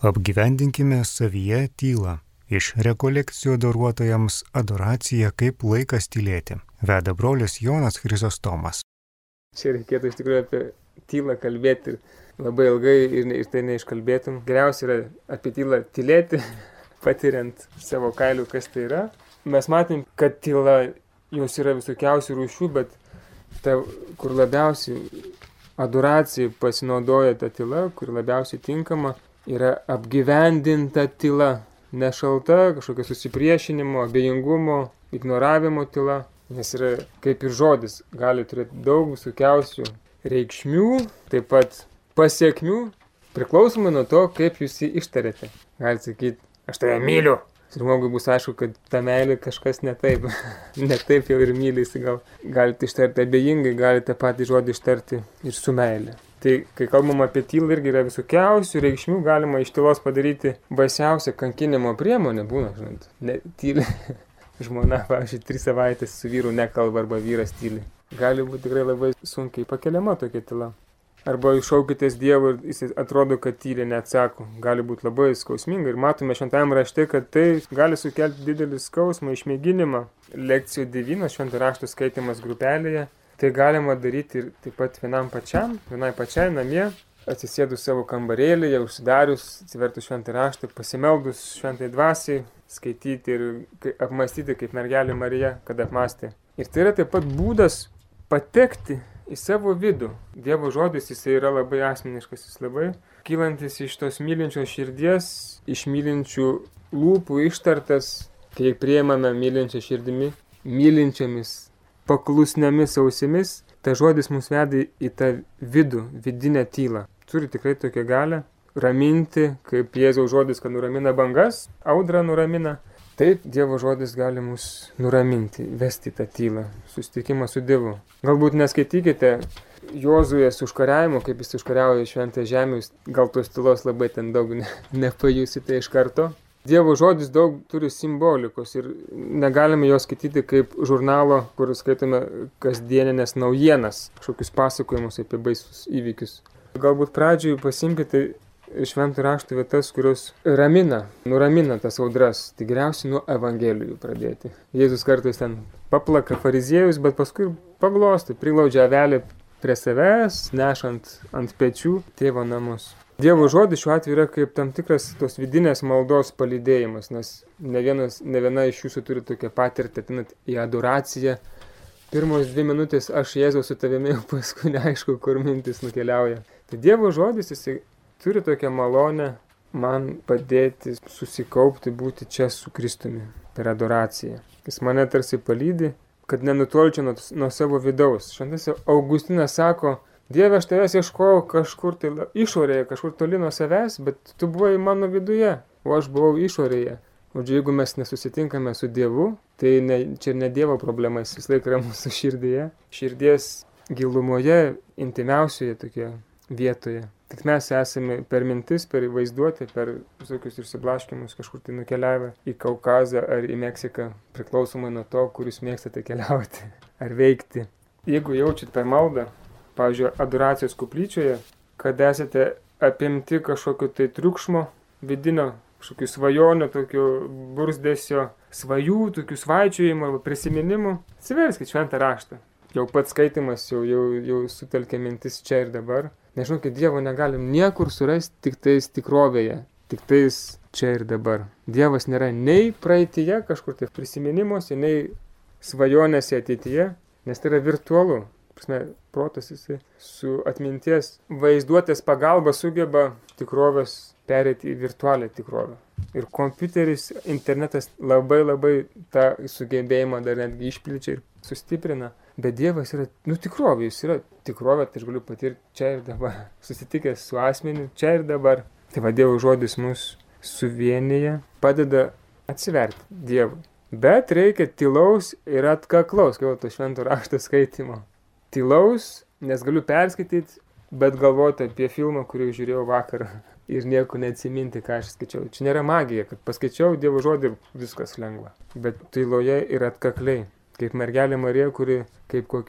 Apgyvendinkime savyje tylą. Iš rekolekcijų adoruotojams adoracija kaip laikas tylėti. Veda brolis Jonas Chrysostomas. Čia reikėtų iš tikrųjų apie tylą kalbėti labai ilgai ir tai neiškalbėtum. Geriausia yra apie tylą tylėti, patiriant savo kailių, kas tai yra. Mes matėm, kad tyla, jos yra visokiausių rūšių, bet ta, kur labiausiai adoracijai pasinaudoja ta tyla, kur labiausiai tinkama, yra apgyvendinta tyla. Nešalta, kažkokio susipriešinimo, abejingumo, ignoravimo tyla. Nes yra kaip ir žodis, gali turėti daug visokiausių reikšmių, taip pat pasiekmių, priklausomai nuo to, kaip jūs jį ištarėte. Galite sakyti, aš tave myliu. Ir žmogui bus aišku, kad ta meilė kažkas ne taip. Ne taip jau ir mylisi. Galite ištarti abejingai, galite patį žodį ištarti ir su meilė. Tai kai kalbam apie tylą, irgi yra visokiausių reikšmių, galima iš tylos padaryti baisiausią kankinimo priemonę, būna, žinot, tyli. Žmona, pavyzdžiui, 3 savaitės su vyru nekalba arba vyras tyli. Gali būti tikrai labai sunkiai pakeliama tokia tyla. Arba šaukitės Dievo ir jis atrodo, kad tyliai neatsako. Gali būti labai skausminga ir matome šventajame rašte, kad tai gali sukelti didelį skausmą, išmėginimą. Lekcijų 9 švento rašto skaitimas grupelėje. Tai galima daryti ir taip pat vienai pačiai namie, atsisėdus savo kambarėlyje, užsidarius, atsivertus šventą raštą, pasimeldus šventai dvasiai, skaityti ir apmąstyti kaip mergelė Marija, kad apmąstė. Ir tai yra taip pat būdas patekti į savo vidų. Dievo žodis, jis yra labai asmeniškas, jis labai kylantis iš tos mylinčios širdies, iš mylinčių lūpų ištartas, kai priimame mylinčią širdimi, mylinčiamis paklusniomis ausimis, ta žodis mus veda į tą vidų, vidinę tylą. Turi tikrai tokią galią raminti, kaip Jėzaus žodis, kad nuramina bangas, audrą nuramina. Taip, Dievo žodis gali mus nuraminti, vesti tą tylą, susitikimą su Dievu. Galbūt neskaitykite Jozuės užkariavimo, kaip jis užkariauja šventą žemę, gal tos tylos labai ten daug nepajusite iš karto. Dievo žodis daug turi simbolikos ir negalime jo skaityti kaip žurnalo, kur skaitome kasdieninės naujienas, kažkokius pasakojimus apie baisus įvykius. Galbūt pradžioj pasimkite šventų raštų vietas, kurios nuramina tas audras. Tai geriausiai nuo Evangelijų pradėti. Jėzus kartais ten paplaka fariziejus, bet paskui paglosto, priglaudžia avelę prie savęs, nešant ant pečių tėvo namus. Dievo žodis šiuo atveju yra kaip tam tikras tos vidinės maldos palydėjimas, nes ne viena iš jūsų turi tokią patirtį, atinat į adoraciją. Pirmos 2 minutės aš Jėzau su tavimi, paskui neaišku, kur mintis nukeliauja. Tai Dievo žodis, jis turi tokią malonę man padėti susikaupti, būti čia su Kristumi per adoraciją. Jis mane tarsi palydi, kad nenutolčiau nuo savo vidaus. Šventasis Augustinas sako, Dieve, aš tavęs ieškojau kažkur tai išorėje, kažkur toli nuo savęs, bet tu buvai mano viduje, o aš buvau išorėje. O jeigu mes nesusitinkame su Dievu, tai čia ne Dievo problema, jis vis laik yra mūsų širdyje. Širdies gilumoje, intimiausioje tokie vietoje. Tik mes esame per mintis, per vaizduotę, per visokius išsiblaškimus kažkur tai nukeliavę į Kaukazą ar į Meksiką, priklausomai nuo to, kur jūs mėgstate keliauti ar veikti. Jeigu jaučiat per maldą, pavyzdžiui, adoracijos koplyčioje, kad esate apimti kažkokio tai triukšmo vidinio, kažkokių svajonių, tokių burzdesio, svajų, tokių svaičiojimų arba prisiminimų, atsiverskit šventą raštą. Jau pats skaitimas jau sutelkia mintis čia ir dabar. Nežinau, kad Dievo negalim niekur surasti, tik tais tikrovėje, tik tais čia ir dabar. Dievas nėra nei praeityje kažkur tai prisiminimuose, nei svajonėse ateityje, nes tai yra virtualu. Protas jisai su atminties vaizduotės pagalba sugeba tikrovės perėti į virtualią tikrovę. Ir kompiuteris, internetas labai tą sugebėjimą dar netgi išplečia ir sustiprina. Bet Dievas yra, tikrovė, jis yra tikrovė, tai aš galiu patirti čia ir dabar. Susitikęs su asmeniu čia ir dabar. Tai va, Dievo žodis mus suvienyje, padeda atsiverti Dievui. Bet reikia tylaus ir atkaklaus, kaip to švento rašto skaitimo. Tylaus, nes galiu perskaityti, bet galvoti apie filmą, kurį žiūrėjau vakar ir nieko neatsiminti, ką aš skaičiau. Čia nėra magija, kad paskaičiau Dievo žodį ir viskas lengva. Bet tyloje ir atkakliai, kaip mergelė Marija, kuri kaip kokį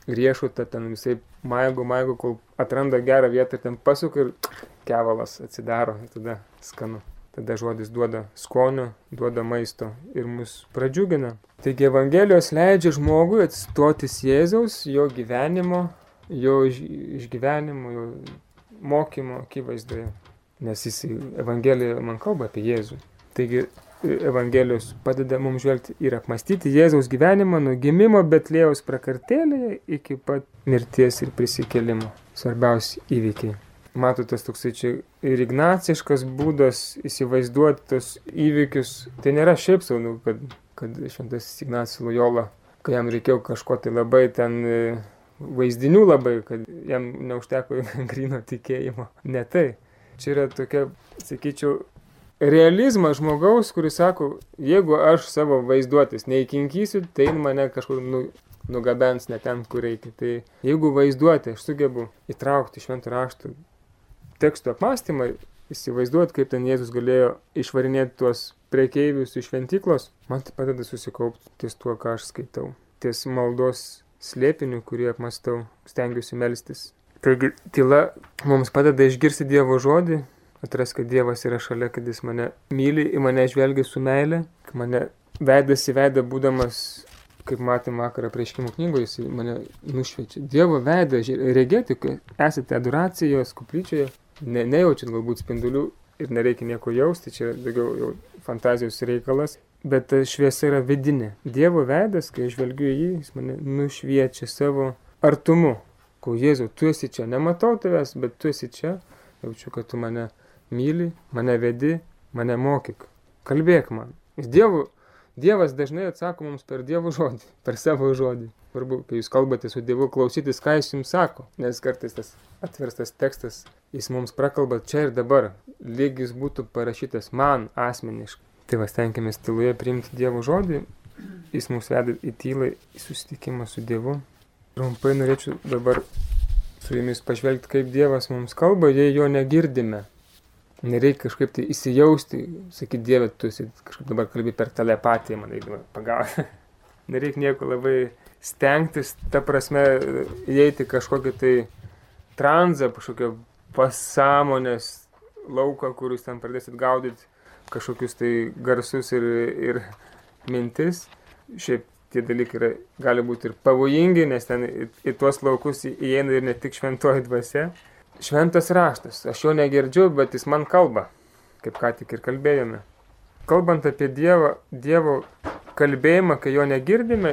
riešutą, ten visai maigo, kol atranda gerą vietą ir ten pasuka ir kevalas atsidaro, ir tada skanu. Tada žodis duoda skonio, duoda maisto ir mus pradžiugina. Taigi Evangelijos leidžia žmogui atsistotis Jėzaus, jo gyvenimo, jo išgyvenimo, jo mokymo akivaizdoje. Nes Evangelija man kalba apie Jėzų. Taigi Evangelijos padeda mums žvelgti ir apmastyti Jėzaus gyvenimą nuo gimimo Betliejaus prakartėlėje iki pat mirties ir prisikėlimo. Svarbiausi įvykiai. Matote, toksai čia ir ignaciškas būdas įsivaizduoti tos įvykius. Tai nėra šiaip sau, kad šventasis Ignacas Lojola, kai jam reikėjo kažko tai labai ten vaizdinių labai, kad jam neužteko gryno tikėjimo. Ne tai. Čia yra tokia, sakyčiau, realizmas žmogaus, kuris sako, jeigu aš savo vaizduotis neįkinkysiu, tai mane kažkur nugabens ne ten, kur reikia. Tai jeigu vaizduoti aš sugebu įtraukti švento rašto tekstų apmąstymą, įsivaizduoti, kaip ten Jėzus galėjo išvarinėti tuos prekeivius iš šventyklos, man tai padeda susikaupti ties tuo, ką aš skaitau. Ties maldos slėpiniu, kurį apmastau, stengiuosi melstis. Taigi, tyla mums padeda išgirsti Dievo žodį, atras, kad Dievas yra šalia, kad jis mane myli, į mane žvelgia su meile, kad mane veidas į veidą būdamas, kaip matėm vakarą Apreiškimo knygoje, jis mane nušviečia. Dievo veidą regėti, kai esate adoracijos koplyčioje, nejaučiat galbūt spindulių ir nereikia nieko jausti, čia daugiau jau fantazijos reikalas, bet ta šviesa yra vidinė. Dievo veidas, kai aš žvelgiu į jį, jis mane nušviečia savo artumu. Ko Jėzau, tu esi čia, nematau tavęs, bet tu esi čia, jaučiu, kad tu mane myli, mane vedi, mane mokyk, kalbėk man. Dievas dažnai atsako mums per Dievo žodį, per savo žodį. Svarbu, kai jūs kalbate su Dievu, klausytis, ką jis jums sako, nes kartais tas atverstas tekstas, jis mums prakalba čia ir dabar, lyg jis būtų parašytas man asmeniškai. Tai stenkimės tyloje priimti Dievo žodį, jis mums veda į tylą, į susitikimą su Dievu. Trumpai norėčiau dabar su jumis pažvelgti, kaip Dievas mums kalba, jei jo negirdime. Nereikia kažkaip tai įsijausti, sakyti, Dieve, tu kažkaip dabar kalbi per telepatiją, man reikia pagauti. Nereikia nieko labai stengtis, ta prasme, įeiti kažkokį tai tranzą, kažkokio pasąmonės lauką, kur jūs ten pradėsit gaudyti kažkokius tai garsus ir mintis. Šiaip tie dalykai gali būti ir pavojingi, nes ten į tuos laukus įeina ir ne tik šventoji dvasia. Šventas raštas, aš jo negirdžiu, bet jis man kalba, kaip ką tik ir kalbėjome. Kalbant apie Dievo kalbėjimą, kai jo negirdime,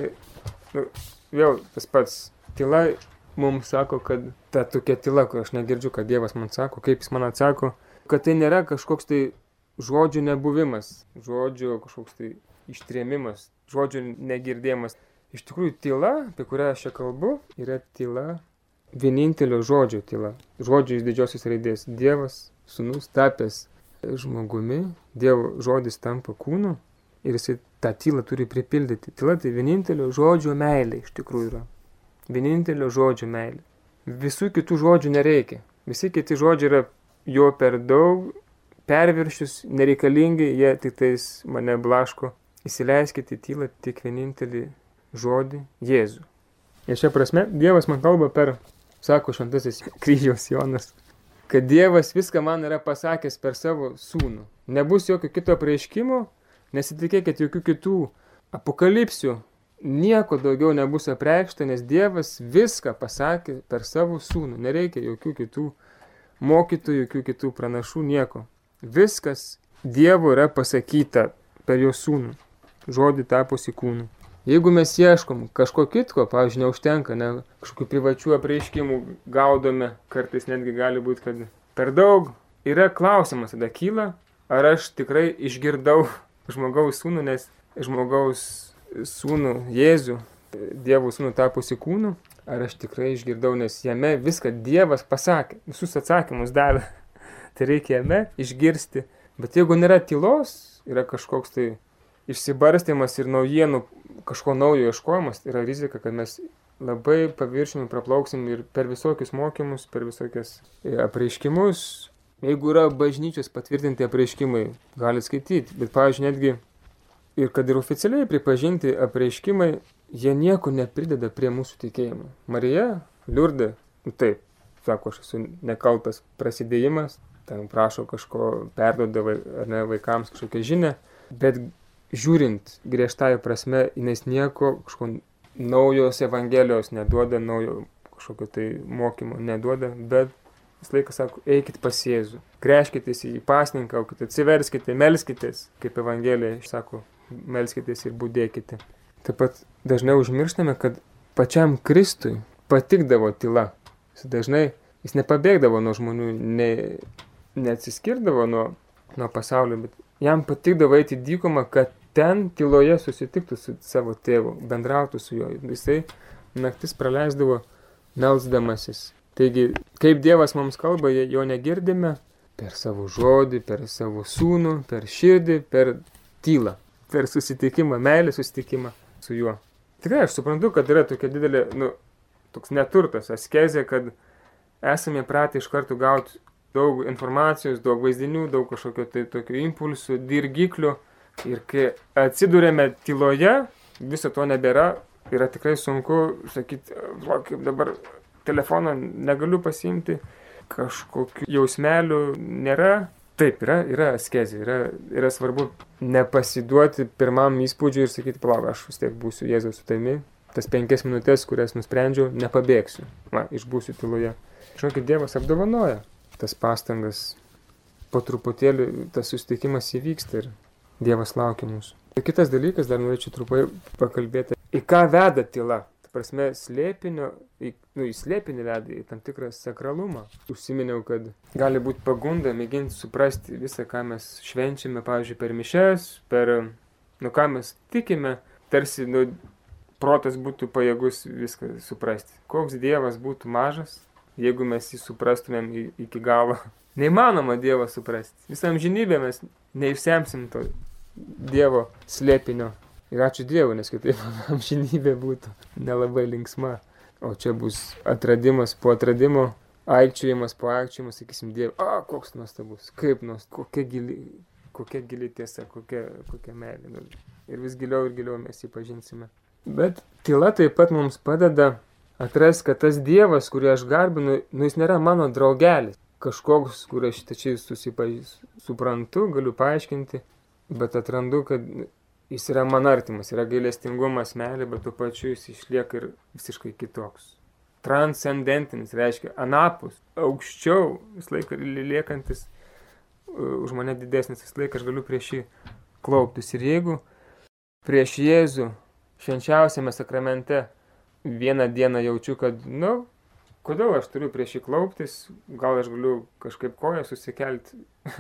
vėl tas pats tyla mums sako, kad ta tokia tyla, kai aš negirdžiu, kad Dievas man sako, kaip jis man atsako, kad tai nėra kažkoks tai žodžių nebuvimas, žodžių kažkoks tai ištrėmimas, žodžių negirdėjimas. Iš tikrųjų, tyla, apie kurią aš čia kalbu, yra tyla, vienintelio žodžio tyla. Žodžio iš didžiosios raidės. Dievas, sūnus, tapęs žmogumi, Dievo žodis tampa kūnu ir jisai tą tylą turi pripildyti. Tyla tai vienintelio žodžio meilė iš tikrųjų yra. Vienintelio žodžio meilė. Visų kitų žodžių nereikia. Visi kiti žodžiai yra jo per daug, perviršius, nereikalingi, jie tik tais mane blaško. Įsileiskite į tylą tik vienintelį žodį Jėzų. Ir šia prasme, Dievas man kalba per, sako šventasis kryžiaus Jonas, kad Dievas viską man yra pasakęs per savo sūnų. Nebus jokio kito apreiškimo, nesitikėkit jokių kitų apokalipsių, nieko daugiau nebus apreikšta, nes Dievas viską pasakė per savo sūnų. Nereikia jokių kitų mokytojų, jokių kitų pranašų, nieko. Viskas Dievo yra pasakyta per jo sūnų. Žodį tapusi kūnu. Jeigu mes ieškom kažko kitko, pavyzdžiui, neužtenka, kažkokių privačių apreiškimų gaudome, kartais netgi gali būti, kad per daug, yra klausimas tada kyla, ar aš tikrai išgirdau žmogaus sūnų, nes žmogaus sūnų Jėzų, Dievo sūnų tapusi kūnu, ar aš tikrai išgirdau, nes jame viską Dievas pasakė, visus atsakymus davė, tai reikia jame išgirsti, bet jeigu nėra tylos, yra kažkoks tai išsibarstymas ir naujienų, kažko naujo ieškojimas, yra rizika, kad mes labai paviršiumi praplauksim ir per visokius mokymus, per visokias apreiškimus. Jeigu yra bažnyčios patvirtinti apreiškimai, gali skaityti, bet pavyzdžiui netgi ir kad ir oficialiai pripažinti apreiškimai, jie nieko neprideda prie mūsų tikėjimo. Marija, Liurdė, taip, sako, aš esu nekaltas prasidėjimas, ten prašo kažko, perduoda vaikams kažkokią žinią, bet žiūrint griežtąją prasme, jinais nieko kažko naujos evangelijos neduoda, naujo kažkokio tai mokymo neduoda, bet vis laiką sako, eikit pas Jėzų, gręžkitės į pasninką, atsiverskite, melskitės, kaip Evangelija sako, melskitės ir budėkite. Taip pat dažnai užmirštame, kad pačiam Kristui patikdavo tyla. Jis nepabėgdavo nuo žmonių, neatsiskirdavo nuo pasaulio, bet jam patikdavo eiti į dykumą, kad ten tyloje susitiktų su savo tėvu, bendrautų su juo. Jisai naktis praleisdavo melsdamasis. Taigi, kaip Dievas mums kalba, jo negirdime per savo žodį, per savo sūnų, per širdį, per tylą, per susitikimą, meilę susitikimą su juo. Tikrai aš suprantu, kad yra tokia didelė, toks neturtas, askezė, kad esame pratę iš karto gauti daug informacijos, daug vaizdinių, daug kažkokio tai tokių impulsų, dirgiklių. Ir kai atsidūrėme tyloje, viso to nebėra, yra tikrai sunku sakyti, kaip dabar telefoną negaliu pasiimti, kažkokių jausmelių nėra. Taip, yra askezė, yra svarbu nepasiduoti pirmam įspūdžiui ir sakyti, palauk, aš vis tiek būsiu Jėzaus su tavimi, tas 5 minutės, kurias nusprendžiau, nepabėgsiu, išbūsiu tyloje. Žinokit, Dievas apdovanoja tas pastangas, po truputėlį tas susitikimas įvyksta ir Dievas laukia mūsų. Ir kitas dalykas, dar norėčiau trumpai pakalbėti, į ką veda tyla. Ta prasme, į slėpinį veda į tam tikrą sakralumą. Užsiminiau, kad gali būti pagunda mėginti suprasti visą, ką mes švenčiame, pavyzdžiui, per mišes, ką mes tikime, tarsi protas būtų pajėgus viską suprasti. Koks Dievas būtų mažas, jeigu mes jį suprastumėm iki galo. Neįmanoma Dievą suprasti. Visą amžinybę mes neišsemsim to Dievo slėpinio. Ir ačiū Dievui, nes kitaip amžinybė būtų nelabai linksma. O čia bus atradimas po atradimo, aikčiojimas po aikčiojimo, sakysim, Dievui, koks nuostabus, kaip kokia gili tiesa, kokia meilė. Ir vis giliau ir giliau mes jį pažinsime. Bet tyla taip pat mums padeda atrasti, kad tas Dievas, kurį aš garbinu, jis nėra mano draugelis. Kažkoks, kur aš tačiai suprantu, galiu paaiškinti, bet atrandu, kad jis yra man artimas, yra gailestingumas, meilė, bet tuo pačiu jis išlieka ir visiškai kitoks. Transcendentinis, reiškia anapus, aukščiau, vis laiką liekantis, už mane didesnis, vis laiką aš galiu prieš jį klauptis. Ir jeigu prieš Jėzų švenčiausiame sakramente vieną dieną jaučiu, kad, kodėl aš turiu prieš jį klauptis, gal aš galiu kažkaip koją susikelti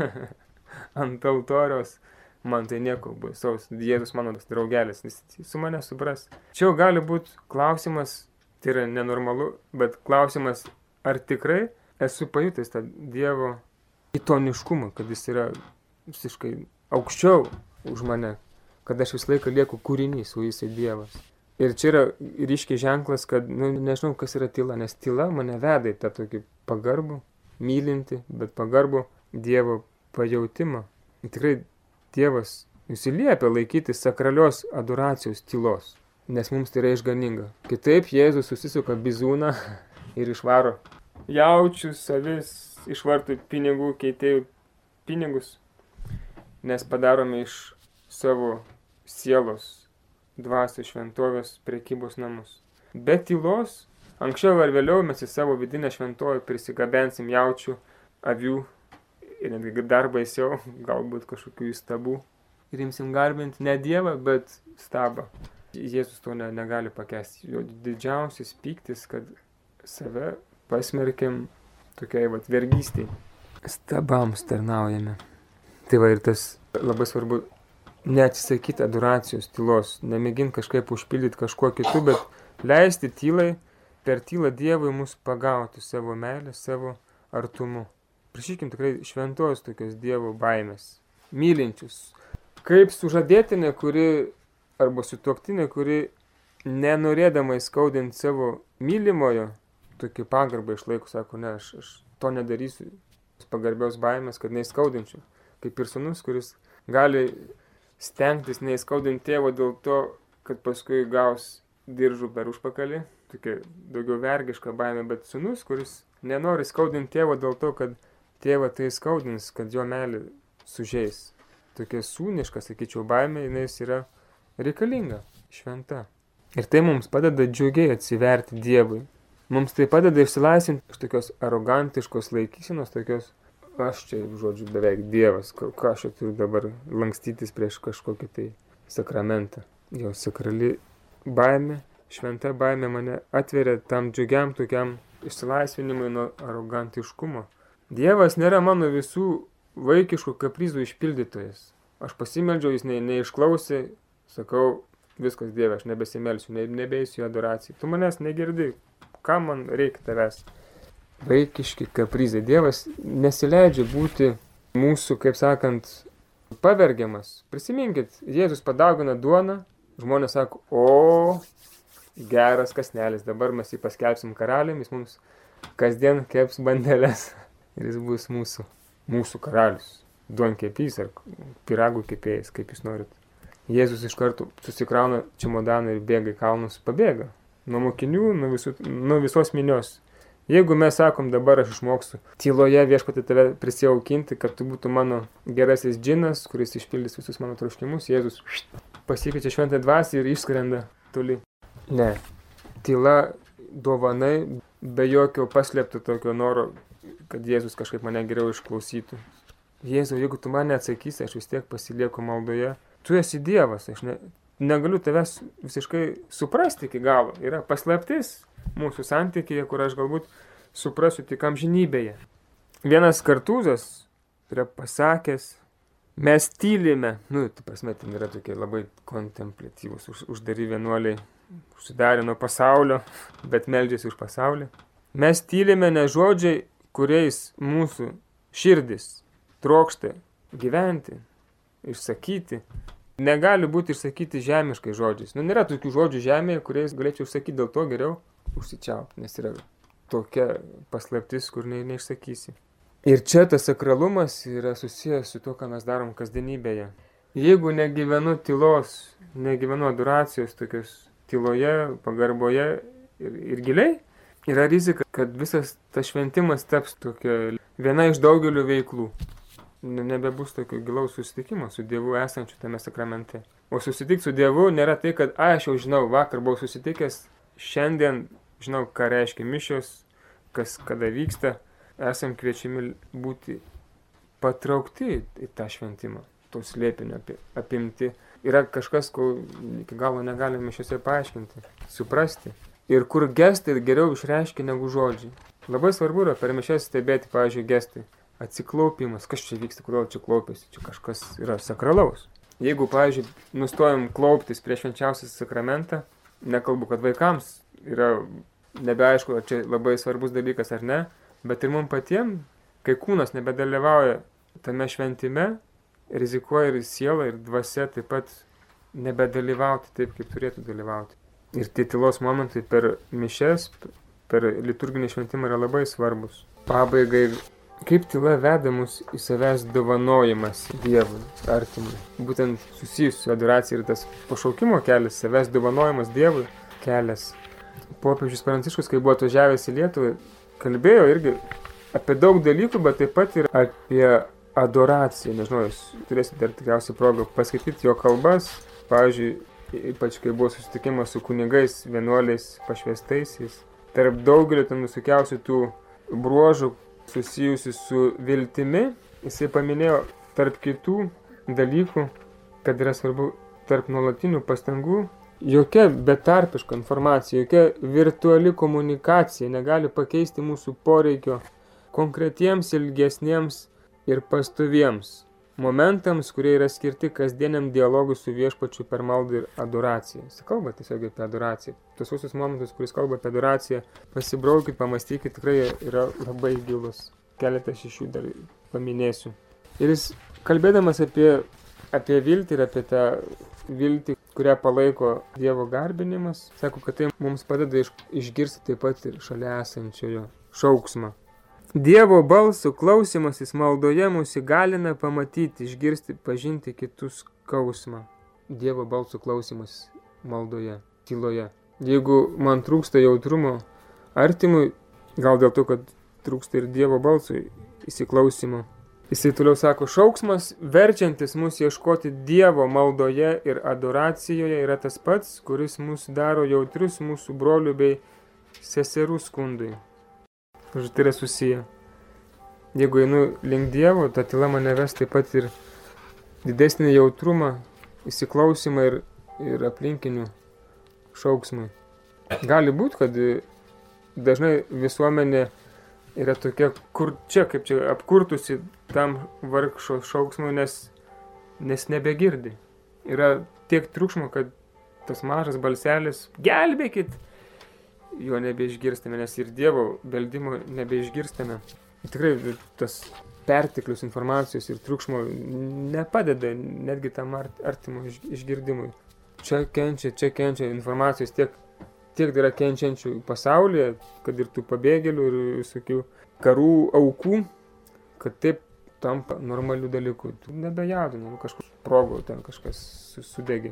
ant altoriaus, man tai nieko baisaus, Jėzus mano draugelis, jis su mane supras. Čia gali būti klausimas, tai yra nenormalu, bet klausimas, ar tikrai esu pajutęs tą Dievo kitoniškumą, kad jis yra visiškai aukščiau už mane, kad aš vis laiką lieku kūrinys, o jisai Dievas. Ir čia yra ryškiai ženklas, kad, nežinau, kas yra tyla, nes tyla mane veda į tą tokį pagarbų, mylinti, bet pagarbų Dievo pajautimą. Ir tikrai Dievas nusiliepia laikyti sakralios adoracijos tylos, nes mums tai yra išganinga. Kitaip Jėzus susisuka bizūną ir išvaro jaučius, avis, išvartų pinigų, keitėjų pinigus, nes padarome iš savo sielos dvasios šventovės prekybos namus. Be tylos, anksčiau ar vėliau mes į savo vidinę šventovę prisigabensim jaučių, avių ir netgi dar baisiau, galbūt kažkokių stabų. Ir imsim garbinti ne Dievą, bet stabą. Jėzus to negali pakęsti. Jo didžiausias pyktis, kad save pasmerkiam tokiai vergystei. Stabams tarnaujame. Tai ir tas labai svarbu. Neatsisakyti adoracijos tylos, nemėginti kažkaip užpildyti kažkuo kitu, bet leisti tylai, per tylą Dievui mus pagauti savo meilę, savo artumu. Prašykim tikrai šventos tokios Dievo baimės, mylinčius. Kaip sužadėtinė, arba sutuoktinė, kuri nenorėdama įskaudinti savo mylimojo, tokį pagarbą išlaiko, sako, ne, aš to nedarysiu, pagarbios baimės, kad neįskaudinčiau. Kaip ir sūnus, kuris gali stengtis neįskaudinti tėvo dėl to, kad paskui gaus diržų per užpakalį, tokia daugiau vergiška baimė, bet sūnus, kuris nenori skaudinti tėvo dėl to, kad tėvą tai skaudins, kad jo meilė sužeis. Tokia sūniška, sakyčiau, baimė, jinai yra reikalinga, šventa. Ir tai mums padeda džiugiai atsiverti Dievui. Mums tai padeda išsilaisvinti iš tokios arogantiškos laikysenos, tokios, aš čia, žodžiu, beveik Dievas, ką aš turiu dabar lankstytis prieš kažkokį tai sakramentą. Jo sakrali baimė, šventa baimė mane atveria tam džiugiam tokiam išsilaisvinimui nuo arogantiškumo. Dievas nėra mano visų vaikiškų kaprizų išpildytojas. Aš pasimeldžiau, jis neišklausė, sakau, viskas Dieve, aš nebesimelsiu, nebeisiu į adoraciją. Tu manęs negirdi, kam man reikia tavęs? Vaikiški kaprizai. Dievas nesileidžia būti mūsų, kaip sakant, pavergiamas. Prisiminkit, Jėzus padaugina duoną, žmonės sako, o, geras kąsnelis, dabar mes jį paskelbsim karalium, jis mums kasdien keps bandeles ir jis bus mūsų karalius, duonkepys ar pyragų kepėjas, kaip jūs norit. Jėzus iš karto susikrauna čemodaną ir bėga į kalnus, pabėga nuo mokinių, nuo visos minios. Jeigu mes sakom, dabar aš išmoksiu tyloje viešpatį tave prisijaukinti, kad tu būtų mano gerasis džinas, kuris išpildys visus mano troškimus, Jėzus pasikeičia šventą dvasią ir išskrenda toli. Ne, tyla dovanai, be jokio paslėpto tokio noro, kad Jėzus kažkaip mane geriau išklausytų. Jėzau, jeigu tu mane atsakysi, aš vis tiek pasilieku maldoje. Tu esi Dievas, aš negaliu tavęs visiškai suprasti iki galo. Yra paslaptis mūsų santykyje, kur aš galbūt suprasiu tik amžinybėje. Vienas Kartūzas yra pasakęs, mes tylime, tu prasme, ten yra tokie labai kontempliatyvus, uždari vienuoliai, užsidarė nuo pasaulio, bet meldžiasi už pasaulį. Mes tylime ne žodžiai, kuriais mūsų širdis trokšta gyventi, išsakyti. Negali būti išsakyti žemiškai žodžiais. Nėra tokių žodžių žemėje, kuriais galėčiau išsakyti, dėl to geriau užsičiaupti, nes yra tokia paslaptis, kur neišsakysi. Ir čia tas sakralumas yra susijęs su to, ką mes darom kasdienybėje. Jeigu negyvenu tylos, negyvenu adoracijos tokios tyloje, pagarboje ir giliai, yra rizika, kad visas tas šventimas taps tokia viena iš daugelio veiklų. Nebebus tokio gilaus susitikimo su Dievu esančiu tame sakramente. O susitikti su Dievu nėra tai, kad aš jau žinau, vakar buvau susitikęs, šiandien žinau, ką reiškia mišios, kas kada vyksta. Esam kviečiami būti patraukti į tą šventimą, to slėpinio apimti. Yra kažkas, ko iki galo negalime mišiose paaiškinti, suprasti. Ir kur gestai geriau išreiškia negu žodžiai. Labai svarbu yra per mišias stebėti, pavyzdžiui, gestai. Atsiklaupimas, kas čia vyksta, kodėl čia klaupiasi, čia kažkas yra sakralaus. Jeigu, pavyzdžiui, nustojam klauptis prieš švenčiausią sakramentą, nekalbu, kad vaikams yra nebeaišku, ar čia labai svarbus dalykas ar ne, bet ir mums patiems, kai kūnas nebedalyvauja tame šventime, rizikuoja ir siela, ir dvasia taip pat nebedalyvauti taip, kaip turėtų dalyvauti. Ir tie tylos momentai per mišias, per liturginį šventimą yra labai svarbus. Pabaigai, kaip tyla veda mus į savęs dovanojimas Dievui, artimui. Būtent susijus su adoracija ir tas pašaukimo kelias, savęs dovanojimas Dievui kelias. Popiežius Pranciškus, kai buvo atvažiavęs į Lietuvą, kalbėjo irgi apie daug dalykų, bet taip pat ir apie adoraciją. Nežinau, jūs turėsite dar tikriausiai progą paskaityti jo kalbas. Pavyzdžiui, ypač kai buvo susitikimas su kunigais, vienuoliais, pašvestaisiais. Tarp daugelio ten visokiausių tų bruožų susijusi su viltimi, jisai paminėjo tarp kitų dalykų, kad yra svarbu tarp nuolatinių pastangų. Jokia betarpiška informacija, jokia virtuali komunikacija negali pakeisti mūsų poreikio konkretiems, ilgesniems ir pastoviems momentams, kurie yra skirti kasdieniam dialogui su viešpačiu per maldą ir adoraciją. Jis kalba tiesiog apie adoraciją. Tos visus momentus, kuris kalba apie adoraciją, pasibraukit, pamastykit, tikrai yra labai gilus. Keletą iš jų dar paminėsiu. Ir jis, kalbėdamas apie viltį ir apie tą viltį, kurią palaiko Dievo garbinimas, sako, kad tai mums padeda išgirsti taip pat ir šalia esančiojo šauksmą. Dievo balsų klausymasis maldoje mus įgalina pamatyti, išgirsti, pažinti kitus skausmą. Dievo balsų klausymasis maldoje, tyloje. Jeigu man trūksta jautrumo artimui, gal dėl to, kad trūksta ir Dievo balsui įsiklausimo. Jisai toliau sako, šauksmas, verčiantis mus ieškoti Dievo maldoje ir adoracijoje yra tas pats, kuris mus daro jautrius mūsų brolių bei seserų skundui. Žodžiu, tai yra susiję. Jeigu einu link Dievo, ta tyla mane ves taip pat ir didesnį jautrumą, įsiklausimą ir aplinkinių šauksmai. Gali būti, kad dažnai visuomenė yra tokia, kaip čia apkurtusi tam vargšo šauksmui, nes nebegirdi. Yra tiek triukšmo, kad tas mažas balselis, gelbėkit, jo nebeišgirstame, nes ir Dievo beldimo nebeišgirstame. Tikrai tas perteklius informacijos ir triukšmo nepadeda netgi tam artimo išgirdimui. Čia kenčia informacijos tiek yra kenčiančių pasaulyje, kad ir tų pabėgėlių ir visokių karų aukų, kad taip tampa normalių dalykų. Tu nebejaudina, kažkur sprogo, ten kažkas sudegė.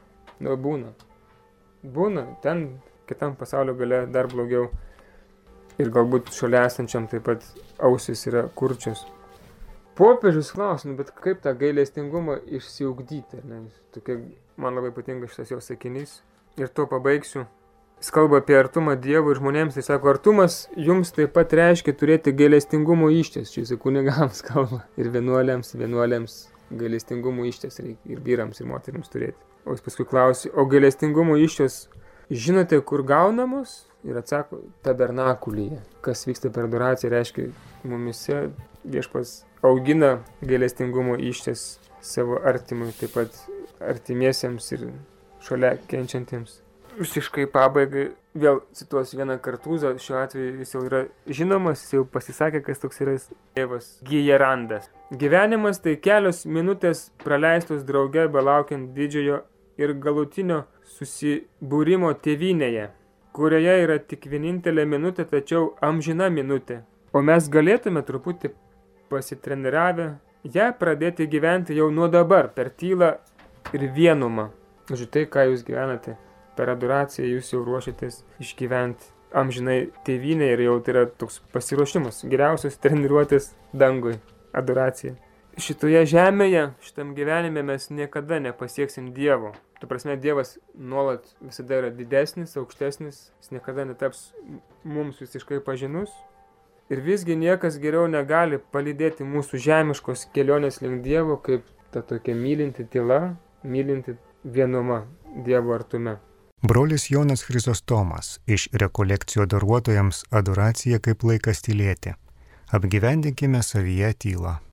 Būna, ten kitam pasaulio gale dar blogiau. Ir galbūt šalia esančiam taip pat ausis yra kurčios. Popiežius klausia, bet kaip tą gailestingumą išsiugdyti? Tokia, man labai patinka šitas jo sakinys. Ir to pabaigsiu. Jis kalba apie artumą Dievui ir žmonėms. Jis sako, artumas jums taip pat reiškia turėti gailestingumo išties. Čia jis kunigams kalba. Ir vienuoliams gailestingumo išties reikia ir vyrams, ir moterims turėti. O jis paskui klausia, o gailestingumo išties žinote, kur gaunamos? Ir atsako, tabernakulyje. Kas vyksta per adoraciją, reiškia mumise Viešpats augina gailestingumo išties savo artimui, taip pat artimiesiems ir šalia kenčiantiems. Visiškai pabaigai vėl cituosiu vieną Kartūzą, šiuo atveju jis jau yra žinomas, jis jau pasisakė, kas toks yra tėvas Gijerandas. Gyvenimas tai kelios minutės praleistos drauge belaukiant didžiojo ir galutinio susibūrimo tėvynėje, kurioje yra tik vienintelė minutė, tačiau amžina minutė. O mes galėtume truputį pasitreniravę ją pradėti gyventi jau nuo dabar, per tylą ir vienumą. Tai, ką jūs gyvenate per adoraciją, jūs jau ruošiatės išgyventi amžinai tėvynę ir jau tai yra toks pasiruošimas, geriausios treniruotės dangui, adoracija. Šitoje žemėje, šitam gyvenime mes niekada nepasieksim Dievo. Tu prasme, Dievas nuolat visada yra didesnis, aukštesnis, jis niekada netaps mums visiškai pažinus. Ir visgi niekas geriau negali palydėti mūsų žemiškos kelionės link Dievo, kaip ta tokia mylinti tyla, mylinti vienuma Dievo artume. Brolis Jonas Chrizostomas iš rekolekcijų adoruotojams adoracija kaip laikas tylėti. Apgyvendinkime savyje tylą.